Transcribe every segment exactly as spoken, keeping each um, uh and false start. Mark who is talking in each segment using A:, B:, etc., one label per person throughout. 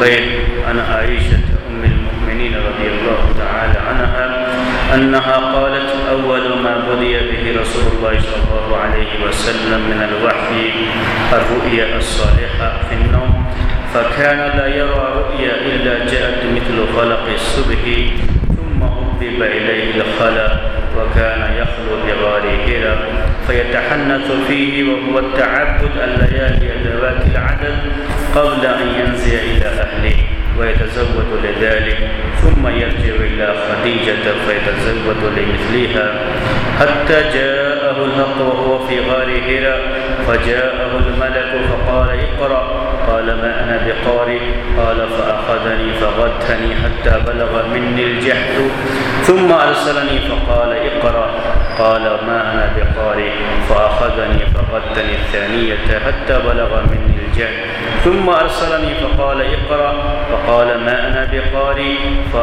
A: خير عن عائشة أم المؤمنين رضي الله تعالى عنها أنها قالت أول ما بدأ به رسول الله صلى الله عليه وسلم من الوحي الرؤيا الصالحة في النوم فكان لا يرى رؤيا إلا جاءت مثل فلق الصبح ثم هبب إليه الخلا وكان يخلو بغار حراء فيتحنث فيه وهو التعبد الليالي ذوات العدد قبل أن ينزل إلى أهله ويتزود لذلك ثم يرجع إلى خديجة فيتزود لمثلها حتى جاءه الحق وهو في غار حراء فجاءه الملك فقال اقرأ قال ما أنا بقارئ قال فأخذني فغدتني حتى بلغ مني الجهد ثم أرسلني فقال اقرأ قال ما أنا بقارئ فأخذني فغدتني الثانية حتى بلغ مني الجهد ثم أرسلني فقال اقرأ فقال ما أنا بقارئ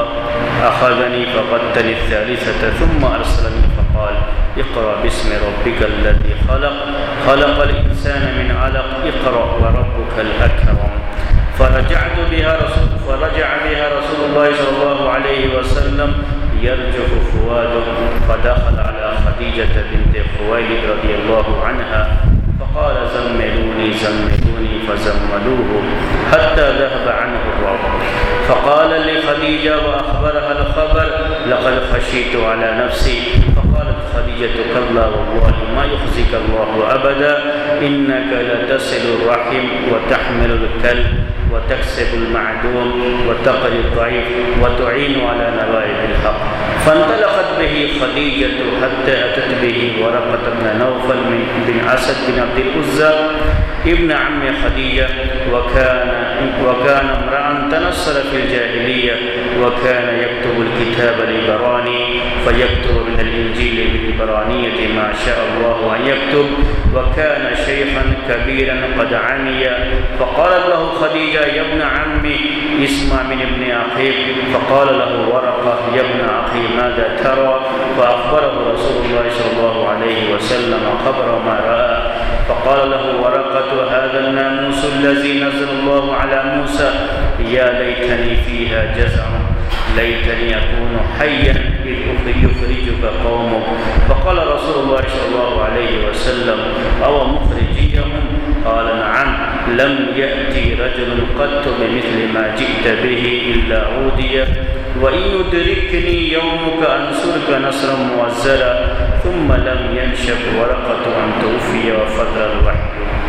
A: فأخذني فغدتني الثالثة ثم أرسلني فقال اقرأ باسم ربك الذي خلق خلق الإنسان من علق اقرأ وربك الأكرم فرجعت بها رسول فرجع بها رسول الله صلى الله عليه وسلم يرجف فؤاده فدخل على خديجة بنت خويلد رضي الله عنها فقال زملوني زملوني فزملوه حتى ذهب عنه الرعب فقال لخديجة وأخبرها الخبر لقد خشيت على نفسي فقالت خديجة كلا والله ما يخزيك الله أبدا إنك لتصل الرحم وتحمل الكلب وتكسب المعدوم وتقري الضعيف وتعين على نوائب الحق فانطلقت به خديجة حتى أتت به ورقة بن نوفل بن أسد بن عبد العزى ابن عم خديجة وكان وكان امرأ تنصر في الجاهلية وكان يكتب الكتاب العبراني فيكتب من الإنجيل بالعبرانية ما شاء الله أن يكتب وكان شيخا كبيرا قد عمي فقال له خديجة يا ابن عمي اسمع من ابن أخيك فقال له ورقة يا ابن أخي ماذا ترى فأخبره رسول الله صلى الله عليه وسلم خبر ما رأى فقال له ورقة هذا الناموس الذي نزل الله على موسى يا ليتني فيها جزع ليتني أكون حيا إذ يخرجك قومك فقال رسول الله صلى الله عليه وسلم أو مخرجيهم قال نعم لم يأتي رجل قط بمثل ما جئت به إلا عودي وإن يدركني يومك أنصرك نصرا مؤزرا ثم لم ينشب ورقة أن توفي وفتر الوحي.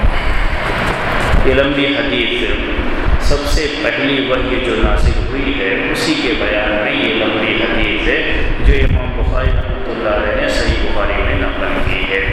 A: یہ لمبی حدیث سب سے پہلی وحی جو نازل ہوئی ہے اسی کے بیان میں یہ لمبی حدیث ہے جو امام بخاری رحمۃ اللہ علیہ نے صحیح بخاری میں نقل کی ہے.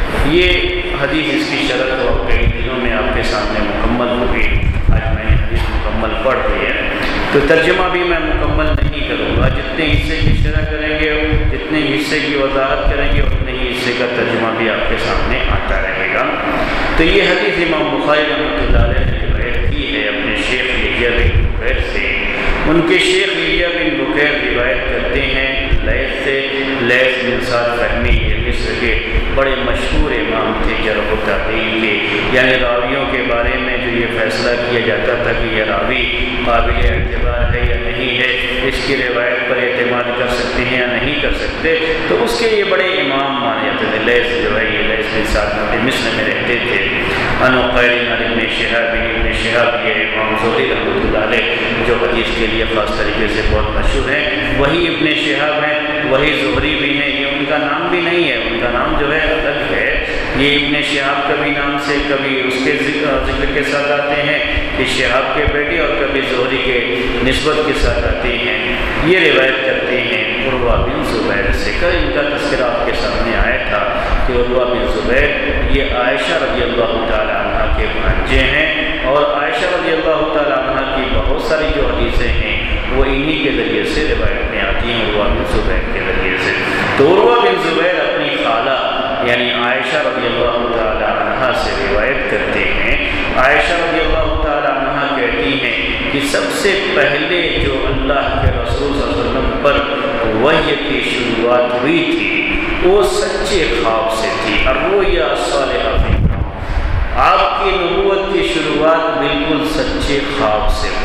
A: یہ حدیث اس کی شرح تو کئی دنوں میں آپ کے سامنے مکمل ہوگی. آج میں نے حدیث مکمل پڑھ لی ہے تو ترجمہ بھی میں مکمل نہیں کروں گا. جتنے حصے کی شرح کریں گے جتنے حصے کی وضاحت کریں گے اتنے ہی حصے کا ترجمہ بھی آپ کے سامنے آتا رہے گا. تو یہ حدیث امام بخاری رحمۃ اللہ علیہ نے روایت کی ہے اپنے شیخ یحییٰ بن بکیر سے. ان کے شیخ یحییٰ بن بکیر روایت کرتے ہیں لیث سے. لیث بن سعد فہمی یہ مصر کے بڑے مشہور امام تھے جرح و تعدیل کے, یعنی راویوں کے بارے میں جو یہ فیصلہ کیا جاتا تھا کہ یہ راوی قابل اعتبار ہے یا نہیں ہے, اس کی روایت پر اعتماد کر سکتے ہیں یا نہیں کر سکتے, تو اس کے یہ بڑے امام مانے جاتے تھے. لیث جو ہے یہ لیث بن سعد مصر میں رہتے تھے. ان عقیل عن ابن شہاب ابن شہاب یہ امام زہری رحمۃ اللہ علیہ جو حدیث کے لیے خاص طریقے سے بہت مشہور ہیں, وہی ابن شہاب ہیں, وہی زہری بھی ہیں. یہ ان کا نام بھی نہیں ہے, ان کا نام جو ہے الگ ہے. یہ ابن شہاب کبھی نام سے کبھی اس کے ذکر کے ساتھ آتے ہیں کہ شہاب کے بیٹے, اور کبھی زہری کے نسبت کے ساتھ آتے ہیں. یہ روایت کرتے ہیں عروہ بن زبیر سے. کل ان کا تذکرہ آپ کے سامنے آیا تھا کہ عروہ بن زبیر یہ عائشہ رضی اللہ تعالی عنہ کے بھانجے ہیں, اور عائشہ رضی اللہ تعالی عنہ کی بہت ساری جو حدیثیں ہیں وہ انہی کے ذریعے سے روایت میں آتی ہیں, عروہ بن زبیر کے ذریعے سے. تو عروہ بن زبیر اپنی خالہ یعنی عائشہ رضی اللہ تعالی عنہ سے روایت کرتے ہیں. عائشہ رضی اللہ تعالی عنہ کہتی ہیں کہ سب سے پہلے جو اللہ کے رسول صلی اللہ علیہ وسلم پر وحی کی شروعات ہوئی تھی وہ سچے خواب سے تھی. الرؤیا الصالحہ فی النوم, آپ کی نبوت کی شروعات بالکل سچے خواب سے ہوئی تھی.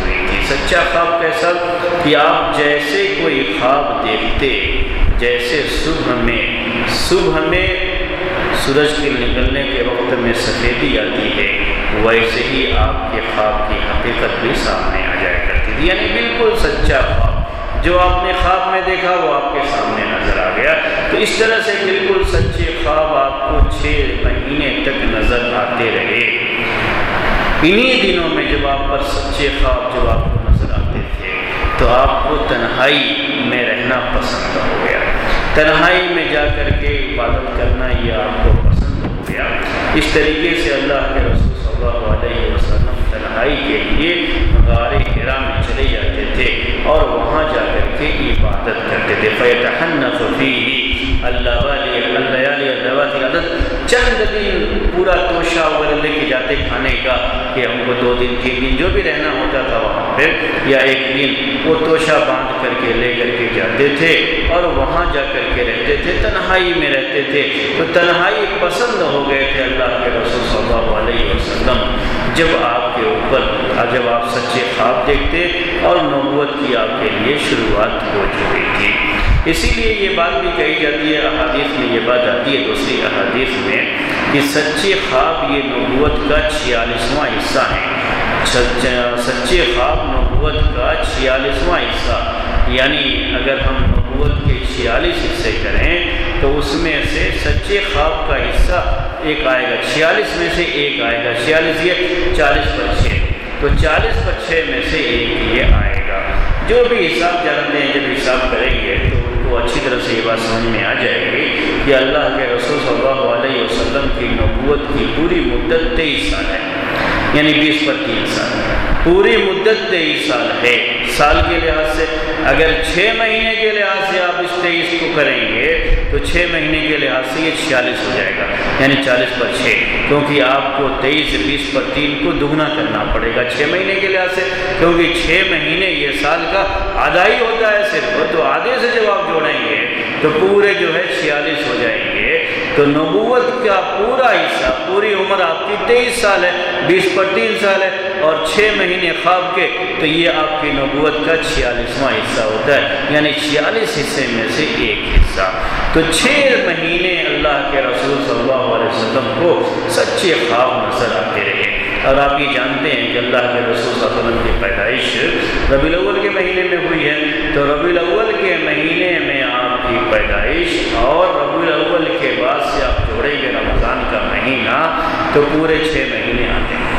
A: سچا خواب کیسا؟ کہ آپ جیسے کوئی خواب دیکھتے، جیسے صبح میں صبح میں سورج کے نکلنے کے وقت میں سفیدی آتی ہے، ویسے ہی آپ کے خواب کی حقیقت بھی سامنے آ جایا کرتی تھی۔ یعنی بالکل سچا خواب، جو آپ نے خواب میں دیکھا وہ آپ کے سامنے نظر آ گیا۔ تو اس طرح سے بالکل سچے خواب آپ کو چھ مہینے تک نظر آتے رہے۔ انہی دنوں میں جب آپ پر سچے خواب جب آپ کو نظر آتے تھے تو آپ کو تنہائی میں رہنا پسند ہو گیا، تنہائی میں جا کر کے عبادت کرنا یہ آپ کو پسند ہو گیا۔ اس طریقے سے اللہ کے رسول صلی اللہ علیہ وسلم تنہائی کے لیے غار حرا میں چلے جاتے تھے اور وہاں جا کر کے عبادت کرتے تھے۔ فَيَتَحَنَّثُ فِيهِ اللَّيَالِي ذَوَاتِ الْعَدَدِ، چند دن پورا توشہ وغیرہ لے کے جاتے کھانے کا کہ ہم کو دو دن تین دن جو بھی رہنا ہوتا تھا وہاں پہ، یا ایک دن وہ توشہ باندھ کر کے لے کر کے جاتے تھے اور وہاں جا کر کے رہتے تھے، تنہائی میں رہتے تھے۔ تو تنہائی پسند ہو گئے تھے اللہ کے رسول صلی اللہ علیہ وسلم جب آپ کے اوپر جب آپ سچے خواب دیکھتے اور نبوت کی آپ کے لیے شروعات ہو چکی تھی۔ اسی لیے یہ بات بھی کہی جاتی ہے، احادیث میں یہ بات آتی ہے دوسری احادیث میں کہ سچے خواب یہ نبوت کا چھیالیسواں حصہ ہیں۔ سچے خواب نبوت کا چھیالیسواں حصہ، یعنی اگر ہم نبوت کے چھیالیس حصے کریں تو اس میں سے سچے خواب کا حصہ ایک آئے گا، چھیالیس میں سے ایک آئے گا، چھیالیس یہ چالیس پر چھ، تو چالیس پر چھ میں سے ایک یہ آئے گا۔ جو بھی حساب جانتے ہیں جب حساب کریں گے تو ان کو اچھی طرح سے یہ بات سمجھ میں آ جائے گی کہ اللہ کے رسول صلی اللہ علیہ وسلم کی نبوت کی پوری مدت تیئیس سال ہے، یعنی بیس پر تین سال، پوری مدت تیئیس سال ہے۔ سال کے لحاظ سے اگر چھ مہینے کے لحاظ سے آپ اس تیئیس کو کریں گے تو چھ مہینے کے لحاظ سے یہ چھیالیس ہو جائے گا، یعنی چالیس پر چھ، کیونکہ آپ کو تیئیس بیس پر تین کو دگنا کرنا پڑے گا چھ مہینے کے لحاظ سے، کیونکہ چھ مہینے یہ سال کا آدھا ہی ہوتا ہے صرف، تو آدھے سے جب آپ جوڑیں گے تو پورے جو ہے چھیالیس ہو جائیں گے۔ تو نبوت کا پورا حصہ، پوری عمر آپ کی تیئیس سال ہے، بیس پر تین سال ہے اور چھ مہینے خواب کے، تو یہ آپ کی نبوت کا چھیالیسواں حصہ ہوتا ہے، یعنی چھیالیس حصے میں سے ایک حصہ۔ تو چھ مہینے اللہ کے رسول صلی اللہ علیہ وسلم کو سچے خواب نظر آتے رہے۔ اور آپ یہ جانتے ہیں کہ اللہ کے رسول صلی اللہ علیہ وسلم کی پیدائش ربیع الاول کے مہینے میں ہوئی ہے، تو ربیع الاول کے مہینے میں آپ کی پیدائش اور ربیع الاول کے بعد سے آپ جوڑیں گے رمضان کا مہینہ تو پورے چھ مہینے آتے ہیں۔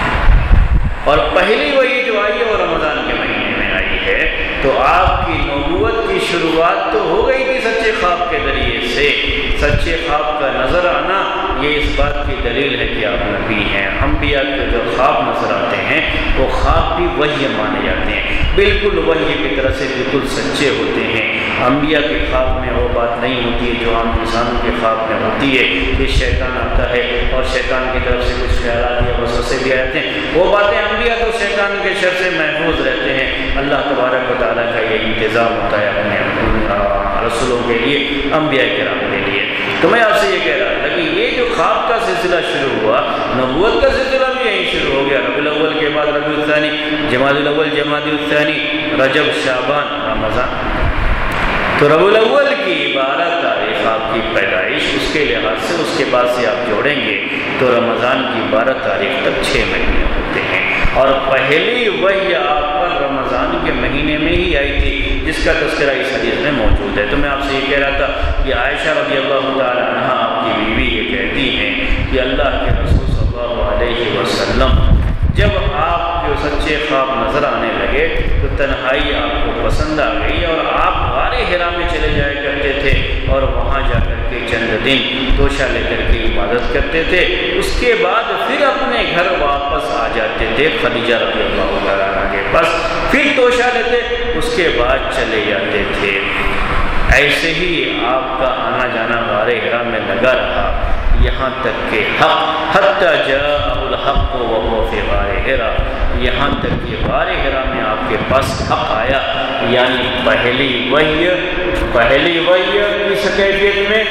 A: اور پہلی وہی جو آئی ہے وہ رمضان کے مہینے میں آئی ہے، تو آپ کی نبوت کی شروعات تو ہو گئی تھی سچے خواب کے ذریعے سے۔ سچے خواب کا نظر آنا یہ اس بات کی دلیل ہے کہ آپ نبی ہیں۔ انبیاء کے جو خواب نظر آتے ہیں وہ خواب بھی وحی مانے جاتے ہیں، بالکل وحی کی طرح سے بالکل سچے ہوتے ہیں۔ انبیاء کے خواب میں وہ بات نہیں ہوتی ہے جو عام انسانوں کے خواب میں ہوتی ہے کہ شیطان آتا ہے اور شیطان کی طرف سے کچھ خیالات یا وسوسے بھی آتے ہیں، وہ باتیں انبیاء تو شیطان کے شر سے محفوظ رہتے ہیں۔ اللہ تبارک و تعالیٰ کا یہ انتظام ہوتا ہے اپنے رسولوں کے لیے، انبیاء کرام کے لیے۔ تو میں آپ سے یہ کہہ رہا تھا کہ یہ جو خواب کا سلسلہ شروع ہوا، نبوت کا سلسلہ بھی یہیں شروع ہو گیا۔ ربیع الاول کے بعد ربیع الثانی، جمادی الاول، جمادی الثانی، رجب، شعبان، رمضان۔ تو ربیع الاول کی بارہ تاریخ آپ کی پیدائش، اس کے لحاظ سے اس کے بعد سے آپ جوڑیں گے تو رمضان کی بارہ تاریخ تک چھ مہینے ہوتے ہیں۔ اور پہلی وحی آپ پر رمضان کے مہینے میں ہی آئی تھی، جس کا تذکرہ اس حدیث میں موجود ہے۔ تو میں آپ سے یہ کہہ رہا تھا کہ عائشہ رضی اللہ تعالی عنہ آپ کی بیوی یہ کہتی ہیں کہ اللہ کے رسول صلی اللہ علیہ وسلم جب آپ جو سچے خواب نظر آنے لگے تو تنہائی آپ کو پسند آ گئی اور آپ غار حرا میں چلے جایا کرتے تھے اور وہاں جا کر کے چند دن توشہ لے کر کے عبادت کرتے تھے۔ اس کے بعد پھر اپنے گھر واپس آ جاتے تھے خدیجہ رضی اللہ تعالیٰ عنہ کے پاس، پھر توشہ لیتے، اس کے بعد چلے جاتے تھے۔ ایسے ہی آپ کا آنا جانا غار حرا میں لگا رہا یہاں تک کہ حق حتی جاء الحق وهو فی غار حرا، یہاں تک کہ غار حرا میں آپ کے پاس حق آیا، یعنی پہلی وحی پہلی وحی کس کیفیت میں؟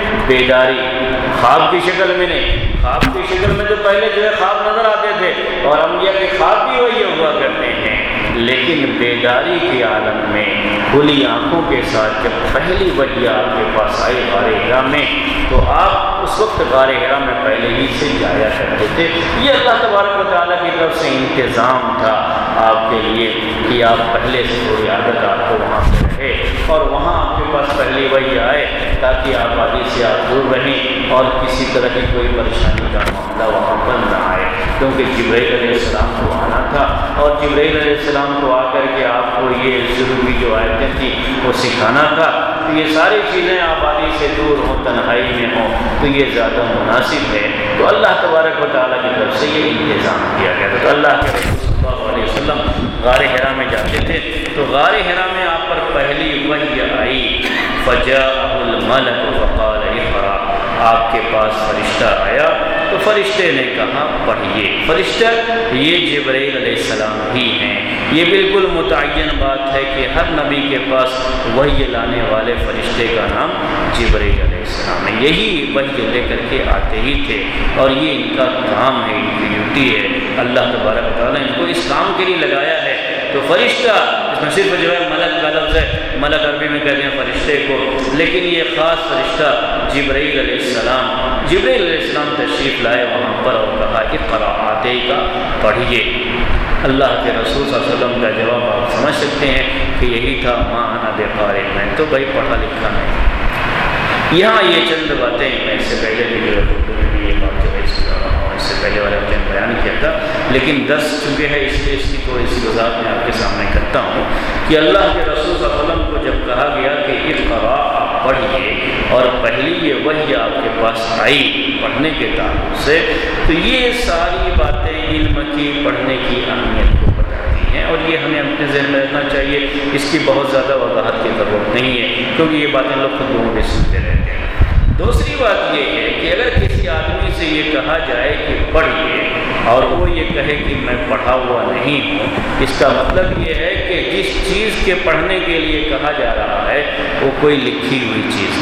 A: بیداری، خواب کی شکل میں نہیں۔ خواب کی شکل میں تو پہلے جو ہے خواب نظر آتے تھے اور انبیاء کے خواب بھی وہی ہوا کرتے ہیں، لیکن بیداری کے عالم میں کھلی آنکھوں کے ساتھ جب پہلی وحی آپ کے پاس آئی غار حرا میں، تو آپ اس وقت غار حرا میں پہلے ہی سے جایا کرتے تھے۔ یہ اللہ تبارک و تعالیٰ کی طرف سے انتظام تھا آپ کے لیے کہ آپ پہلے سے کوئی عادت آپ کو وہاں پہ رہے اور وہاں آپ کے پاس پہلی وحی آئے تاکہ آبادی سے آپ دور رہیں اور کسی طرح کی کوئی پریشانی کا معاملہ وہاں پر نہ آئے، کیونکہ جبرائیل علیہ السلام کو آنا تھا اور جبرائیل علیہ السلام کو آ کر کے آپ کو یہ شروع کی جو آیتیں تھیں وہ سکھانا تھا۔ تو یہ ساری چیزیں آبادی سے دور ہوں، تنہائی میں ہوں، تو یہ زیادہ مناسب ہے۔ تو اللہ تبارک و تعالیٰ کی طرف سے یہ انتظام کیا گیا تھا۔ تو اللہ کے رسول صلی اللہ علیہ وسلم غار حرا میں جاتے تھے، تو غار حرا میں آپ پر پہلی وحی آئی، فجاءہ الملک فقال اقرأ، آپ کے پاس فرشتہ آیا تو فرشتے نے کہا پڑھیے۔ فرشتہ یہ جبرائیل علیہ السلام ہی ہیں۔ یہ بالکل متعین بات ہے کہ ہر نبی کے پاس وحی لانے والے فرشتے کا نام جبرائیل علیہ السلام ہے، یہی وحی لے کر کے آتے ہی تھے اور یہ ان کا کام ہے، ان کی ڈیوٹی ہے۔ اللہ تبارک و تعالیٰ ان کو اس کام کے لیے لگایا ہے۔ تو فرشتہ اس میں صرف جو ہے ملک کا لفظ ہے، ملک عربی میں کہتے ہیں فرشتے کو، لیکن یہ خاص فرشتہ جبرائیل علیہ السلام جبرائیل علیہ السلام تشریف لائے وہاں پر اور کہا کہ قرآتے کا پڑھیے۔ اللہ کے رسول صلی اللہ علیہ وسلم کا جواب آپ سمجھ سکتے ہیں کہ یہی تھا، ما انا بقارئ، میں تو بھائی پڑھا لکھا نہیں۔ یہاں یہ چند باتیں میں اس سے پہلے بھی جو ہے یہ بات جو ہے اس اس سے پہلے والے ہفتے میں بیان کیا تھا، لیکن درس چونکہ ہے اس لیے اس کی تھوڑی سی وضاحت میں آپ کے سامنے کرتا ہوں کہ اللہ کے رسول صلی اللہ علیہ وسلم کو جب کہا گیا کہ اقرأ، آپ پڑھیے، اور پہلی یہ وحی آپ کے پاس آئی پڑھنے کے تعلق سے، تو یہ ساری باتیں علم کی، پڑھنے کی اہمیت کو بتاتی ہیں اور یہ ہمیں اپنے ذہن میں رکھنا چاہیے۔ اس کی بہت زیادہ وضاحت کی ضرورت نہیں ہے کیونکہ یہ باتیں لوگ خود لوگوں بھی سنتے رہتے ہیں۔ دوسری بات یہ ہے کہ اگر کسی آدمی سے یہ کہا جائے کہ پڑھیے اور وہ یہ کہے کہ میں پڑھا ہوا نہیں ہوں، اس کا مطلب یہ ہے کہ جس چیز کے پڑھنے کے لیے کہا جا رہا ہے وہ کوئی لکھی ہوئی چیز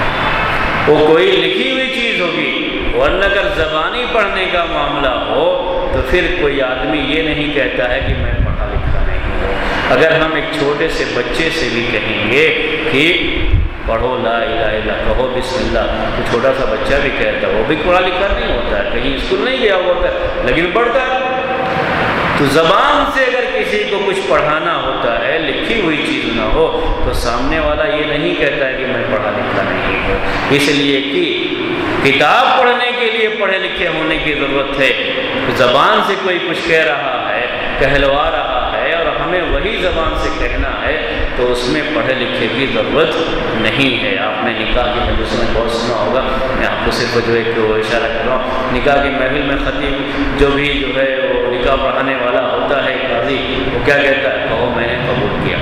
A: ہوگی، وہ کوئی لکھی ہوئی چیز ہوگی، ورنہ اگر زبانی پڑھنے کا معاملہ ہو تو پھر کوئی آدمی یہ نہیں کہتا ہے کہ میں پڑھا لکھا نہیں ہوں۔ اگر ہم ایک چھوٹے سے بچے سے بھی کہیں گے کہ پڑھو لا الہ الا اللہ، کہو بسم اللہ، تو چھوٹا سا بچہ بھی کہتا ہے، وہ بھی پڑھا لکھا نہیں ہوتا ہے، کہیں اسکول نہیں گیا ہوتا ہے لیکن پڑھتا ہے۔ تو زبان سے اگر کسی کو کچھ پڑھانا ہوتا ہے، لکھی ہوئی چیز نہ ہو، تو سامنے والا یہ نہیں کہتا ہے کہ میں پڑھا لکھا نہیں ہوں، اس لیے کہ کتاب پڑھنے کے لیے پڑھے لکھے ہونے کی ضرورت ہے۔ زبان سے کوئی کچھ کہہ رہا ہے، کہلوا رہا ہے اور ہمیں وہی زبان سے کہنا ہے تو اس میں پڑھے لکھے کی ضرورت نہیں ہے۔ آپ نے نکاح کی مجلس میں بہت سنا ہوگا، میں آپ کو صرف جو ایک اشارہ کر رہا ہوں، نکاح کی محفل میں خطیب جو بھی جو ہے وہ نکاح پڑھانے والا ہوتا ہے قاضی، وہ کیا کہتا ہے؟ کہو میں نے قبول کیا۔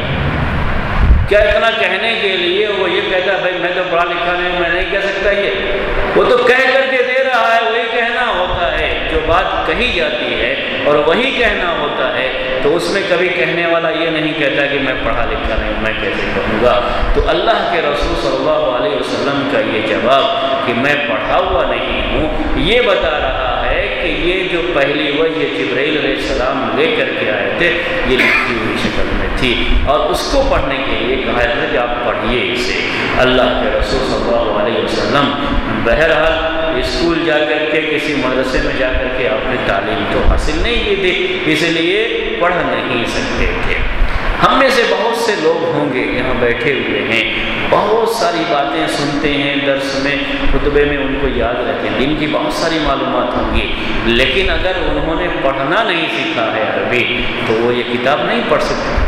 A: کیا اتنا کہنے کے لیے وہ یہ کہتا ہے بھائی میں تو پڑھا لکھا نہیں ہوں، میں نہیں کہہ سکتا؟ یہ وہ تو کہہ کر کے دے رہا ہے، وہی کہنا ہوتا ہے جو بات کہی جاتی ہے اور وہی کہنا ہوتا ہے، تو اس میں کبھی کہنے والا یہ نہیں کہتا کہ میں پڑھا لکھا نہیں ہوں، میں کیسے کہوں گا؟ تو اللہ کے رسول صلی اللہ علیہ وسلم کا یہ جواب کہ میں پڑھا ہوا نہیں ہوں، یہ بتا رہا ہے کہ یہ جو پہلی وحی جبرائیل علیہ السلام لے کر کے آئے تھے یہ لکھی ہوئی شکل میں تھی اور اس کو پڑھنے کے لیے کہا تھا کہ آپ پڑھیے اسے۔ اللہ کے رسول صلی اللہ علیہ وسلم بہرحال اسکول جا کر کے کسی مدرسے میں جا کر کے آپ نے تعلیم تو حاصل نہیں کی تھی، اس لیے پڑھ نہیں سکتے تھے۔ ہم میں سے بہت سے لوگ ہوں گے یہاں بیٹھے ہوئے ہیں، بہت ساری باتیں سنتے ہیں درس میں، خطبے میں ان کو یاد رہتے ہیں، دین کی بہت ساری معلومات ہوں گی، لیکن اگر انہوں نے پڑھنا نہیں سیکھا ہے عربی تو وہ یہ کتاب نہیں پڑھ سکتے۔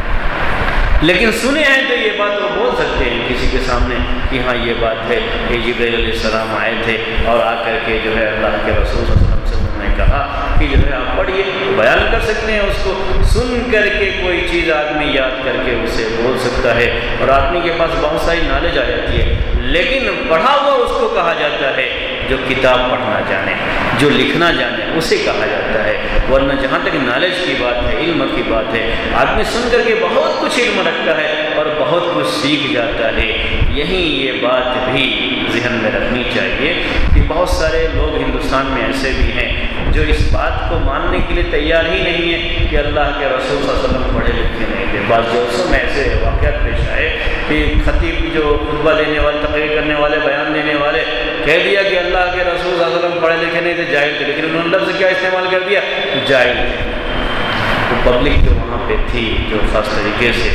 A: لیکن سنے ہیں تو یہ بات وہ بول سکتے ہیں کسی کے سامنے کہ ہاں یہ بات ہے کہ جبرائیل علیہ السلام آئے تھے اور آ کر کے جو ہے اللہ کے رسول صلی اللہ علیہ وسلم سے انہوں نے کہا کہ جو ہے آپ پڑھیے، بیان کر سکتے ہیں اس کو، سن کر کے کوئی چیز آدمی یاد کر کے اسے بول سکتا ہے اور آدمی کے پاس بہت ساری نالج آ جاتی ہے، لیکن پڑھا ہوا اس کو کہا جاتا ہے جو کتاب پڑھنا جانے، جو لکھنا جانے، اسے کہا جاتا ہے۔ ورنہ جہاں تک نالج کی بات ہے، علم کی بات ہے، آدمی سن کر کے بہت کچھ علم رکھتا ہے اور بہت کچھ سیکھ جاتا ہے، یہیں یہ بات بھی ذہن میں رکھنی چاہیے کہ بہت سارے لوگ ہندوستان میں ایسے بھی ہیں جو اس بات کو ماننے کے لیے تیار ہی نہیں ہے کہ اللہ کے رسول صلی اللہ علیہ وسلم پڑھے لکھے نہیں تھے۔ بعض جلسوں میں ایسے واقعات پیش آئے کہ خطیب جو خطبہ دینے والے، تقریر کرنے والے، بیان دینے والے کہہ دیا کہ اللہ کے رسول صلی اللہ علیہ وسلم پڑھے لکھے نہیں تھے، جاہل تھے، لیکن انہوں نے لفظ کیا استعمال کر دیا؟ جاہل تھے۔ وہ پبلک جو وہاں پہ تھی، جو خاص طریقے سے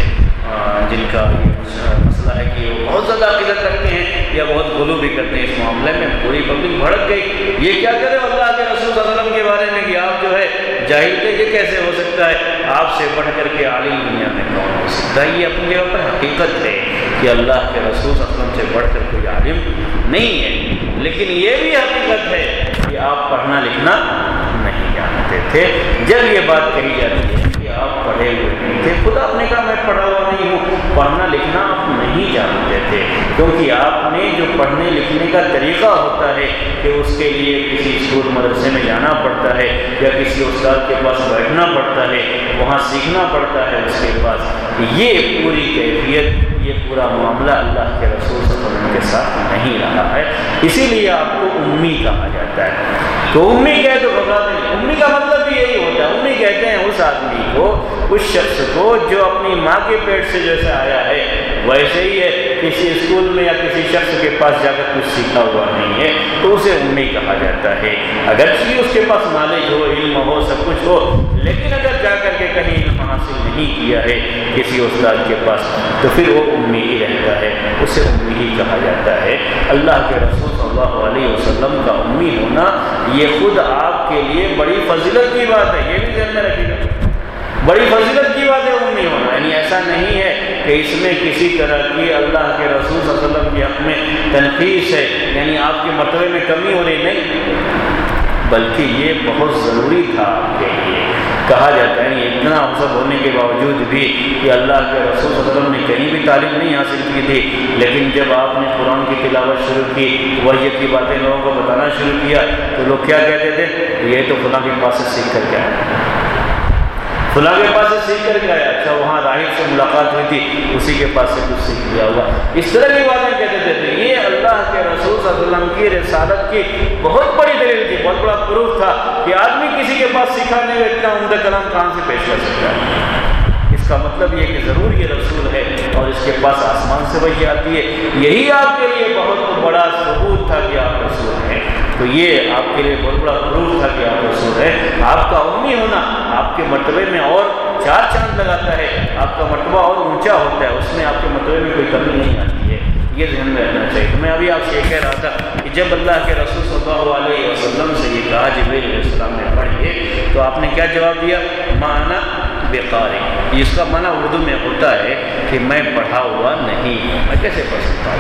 A: جن کا مسئلہ ہے کہ وہ بہت زیادہ عقیدت رکھتے ہیں یا بہت غلو بھی کرتے ہیں اس معاملے میں، پوری پبلک بھڑک گئی، یہ کیا کرے اللہ کے رسول صلی اللہ علیہ وسلم کے بارے میں کہ آپ جو ہے جاہل تھے، یہ کیسے ہو سکتا ہے؟ آپ سے بڑھ کر کے عالم دنیا میں کون ہو سکتا ہے؟ یہ اپنی جگہ پر حقیقت ہے کہ اللہ کے رسول صلی اللہ علیہ وسلم سے بڑھ کر کوئی عالم نہیں ہے، لیکن یہ بھی حقیقت ہے کہ آپ پڑھنا لکھنا نہیں جانتے تھے۔ جب یہ بات کہی جاتی ہے کہ آپ پڑھے ہوئے نہیں تھے، خود آپ نے کہا میں پڑھا ہوا نہیں ہوں، پڑھنا لکھنا آپ نہیں جانتے تھے، کیونکہ آپ نے جو پڑھنے لکھنے کا طریقہ ہوتا ہے کہ اس کے لیے کسی اسکول مدرسے میں جانا پڑتا ہے یا کسی استاد کے پاس بیٹھنا پڑتا ہے، وہاں سیکھنا پڑتا ہے اس کے پاس، یہ پوری کیفیت، یہ پورا معاملہ اللہ کے رسول صلی اللہ علیہ وسلم کے ساتھ نہیں رہا ہے، اسی لیے آپ کو امی کہا جاتا ہے۔ تو امی کہے تو گھبراتے نہیں، امی کا مطلب بھی یہی ہوتا ہے، امی کہتے ہیں اس آدمی کو، اس شخص کو جو اپنی ماں کے پیٹ سے جیسا آیا ہے ویسے ہی ہے، کسی اسکول میں یا کسی شخص کے پاس جا کر کچھ سیکھا ہوا نہیں ہے تو اسے امی کہا جاتا ہے، اگرچہ اس کے پاس نالج ہو، علم ہو، سب کچھ ہو، لیکن اگر جا کر کے کہیں علم حاصل نہیں کیا ہے کسی استاد کے پاس تو پھر وہ امی ہی رہتا ہے، اسے امی ہی کہا جاتا ہے۔ اللہ کے رسول صلی اللہ علیہ وسلم کا امی ہونا یہ خود آپ کے لیے بڑی فضیلت کی بات ہے، یہ بھی ذہن میں رکھیے گا، بڑی فضیلت کی بات ہے امی ہونا، یعنی ایسا نہیں ہے کہ اس میں کسی طرح کی اللہ کے رسول صلی اللہ علیہ وسلم کے حق میں تنقیص ہے، یعنی آپ کے مرتبے میں کمی ہو رہی، نہیں، بلکہ یہ بہت ضروری تھا آپ کے لیے۔ کہا جاتا ہے اتنا سب ہونے کے باوجود بھی کہ اللہ کے رسول صلی اللہ علیہ وسلم نے کہیں بھی تعلیم نہیں حاصل کی تھی، لیکن جب آپ نے قرآن کی تلاوت شروع کی، وحی کی باتیں لوگوں کو بتانا شروع کیا تو لوگ کیا کہتے تھے؟ یہ تو فلاں کے پاس سے سیکھ کر کے آیا، فلاں کے پاس سے سیکھ کر کے آیا، اچھا وہاں راہب سے ملاقات ہوئی تھی، اسی کے پاس سے کچھ سیکھ لیا ہوگا، اس طرح کی باتیں کہتے تھے۔ یہ اللہ کے رسول صلی اللہ علیہ وسلم کی رسالت کی بہت بڑی دلیل تھی، بہت بڑا پروف تھا کہ آدمی کسی کے پاس سیکھا نہیں، اتنا عمدہ کلام کہاں سے پیش کر سکتا ہے؟ اس کا مطلب یہ کہ ضرور یہ رسول ہے اور اس کے پاس آسمان سے وحی آتی ہے، یہی آپ کے لیے بہت بڑا ثبوت تھا کہ آپ رسول ہیں، تو یہ آپ کے لیے بہت بڑا پروف تھا کہ آپ رسول ہیں۔ آپ کا امی ہونا آپ کے مرتبے میں اور چار چاند لگاتا ہے، آپ کا مرتبہ اور اونچا ہوتا ہے، اس میں آپ کے مرتبے میں کوئی کمی نہیں آتی ہے، یہ ذہن میں رہنا چاہیے۔ تو میں ابھی آپ سے یہ کہہ رہا تھا کہ جب اللہ کے رسول صلی اللہ علیہ وسلم سے یہ کہا جبریل علیہ السلام نے پڑھیے تو آپ نے کیا جواب دیا؟ ما انا بقاری، اس کا معنی اردو میں ہوتا ہے کہ میں پڑھا ہوا نہیں ہوں، میں کیسے پڑھ سکتا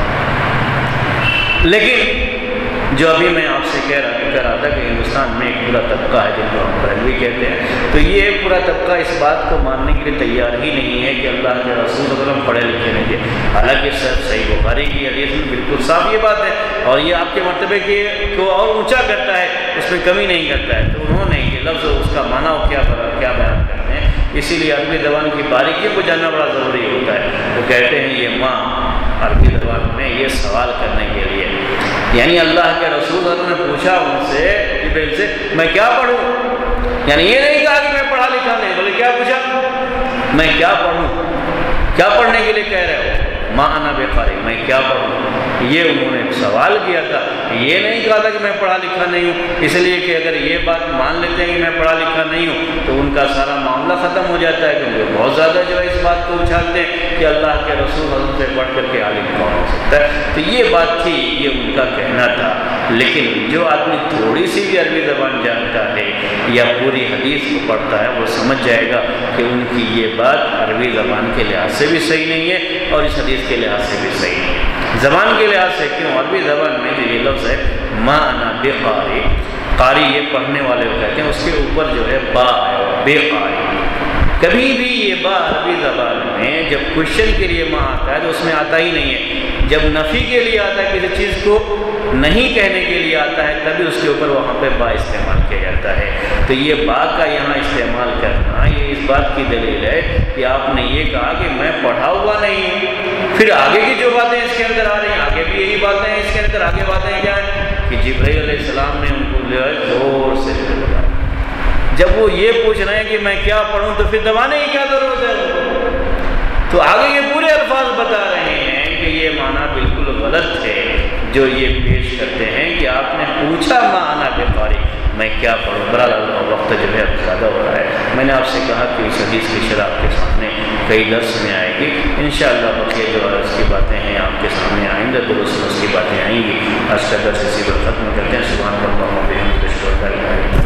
A: ہوں؟ لیکن جو ابھی میں آپ سے کہہ رہا کہہ رہا تھا کہ ہندوستان میں ایک پورا طبقہ ہے جن کو ہم بریلوی کہتے ہیں، تو یہ پورا طبقہ اس بات کو ماننے کے لیے تیار ہی نہیں ہے کہ اللہ کے رسول صلی اللہ علیہ وسلم پڑھے لکھے نہیں تھے، حالانکہ سر صحیح بخاری کی حدیث میں بالکل صاف یہ بات ہے، اور یہ آپ کے مرتبے کے کو اور اونچا کرتا ہے، اس میں کمی نہیں کرتا ہے۔ تو انہوں نے یہ لفظ اس کا معنی کیا کیا بیان کرتے ہیں، اسی لیے عربی زبان کی باریکیوں کو جاننا بڑا ضروری ہوتا ہے۔ وہ کہتے ہیں یہ ماں عربی زبان میں یہ سوال کرنے کے لیے، یعنی اللہ کے رسول صلی اللہ علیہ وسلم نے پوچھا ان سے جبریل سے میں کیا پڑھوں، یعنی یہ نہیں کہا کہ میں پڑھا لکھا نہیں، بولے کیا پوچھا؟ میں کیا پڑھوں، کیا پڑھنے کے لیے کہہ رہے ہو؟ ما انا بقاری، میں کیا پڑھوں، یہ انہوں نے سوال کیا تھا، یہ نہیں کہا تھا کہ میں پڑھا لکھا نہیں ہوں، اس لیے کہ اگر یہ بات مان لیتے ہیں کہ میں پڑھا لکھا نہیں ہوں تو ان کا سارا معاملہ ختم ہو جاتا ہے، کیونکہ بہت زیادہ جو ہے اس بات کو اچھالتے ہیں کہ اللہ کے رسول حضرت سے پڑھ کر کے عالم کون ہو سکتا ہے۔ تو یہ بات تھی، یہ ان کا کہنا تھا، لیکن جو آدمی تھوڑی سی بھی عربی زبان جانتا ہے یا پوری حدیث کو پڑھتا ہے وہ سمجھ جائے گا کہ ان کی یہ بات عربی زبان کے لحاظ سے بھی صحیح نہیں ہے اور اس حدیث کے لحاظ سے بھی صحیح نہیں ہے۔ زبان کے لحاظ سے کیوں؟ عربی زبان میں جو یہ لفظ ہے ما انا بقاری، قاری یہ پڑھنے والے کو کہتے ہیں، اس کے اوپر جو ہے با ہے، بے قاری۔ کبھی بھی یہ با عربی زبان میں جب کوشچن کے لیے ماں آتا ہے تو اس میں آتا ہی نہیں ہے، جب نفی کے لیے آتا ہے کسی چیز کو نہیں کہنے کے لیے آتا ہے تبھی اس کے اوپر وہاں پہ با استعمال کیا جاتا ہے۔ تو یہ با کا یہاں استعمال کرنا یہ اس بات کی دلیل ہے کہ آپ نے یہ کہا کہ میں پڑھا ہوا نہیں ہوں،
B: پھر آگے کی جو باتیں اس کے اندر آ رہی ہیں، آگے بھی یہی باتیں ہیں اس کے اندر، آگے باتیں کیا ہیں کہ جبرائیل علیہ السلام نے ان کو لے زور سے بتایا۔ جب وہ یہ پوچھ رہے ہیں کہ میں کیا پڑھوں تو پھر دبانے کی کیا ضرورت ہے ان کو؟ تو آگے یہ پورے الفاظ بتا رہے ہیں کہ یہ معنی بالکل غلط ہے جو یہ پیش کرتے ہیں کہ آپ نے پوچھا ما انا بقاری، میں کیا پڑھوں؟ بہرحال وقت جو ہے اب زیادہ ہو رہا ہے۔ میں نے آپ سے کہا کہ اس حدیث کی شرح آپ کے سامنے کئی درس میں آئے گی انشاءاللہ، بقیہ جو عرض کی باتیں ہیں آپ کے سامنے آئندہ درست اس کی باتیں آئیں گی۔ آج کا درس اسی پر ختم کرتے ہیں۔ سبحان اللہ و بحمدہ، اشہد ان لا الہ الا اللہ۔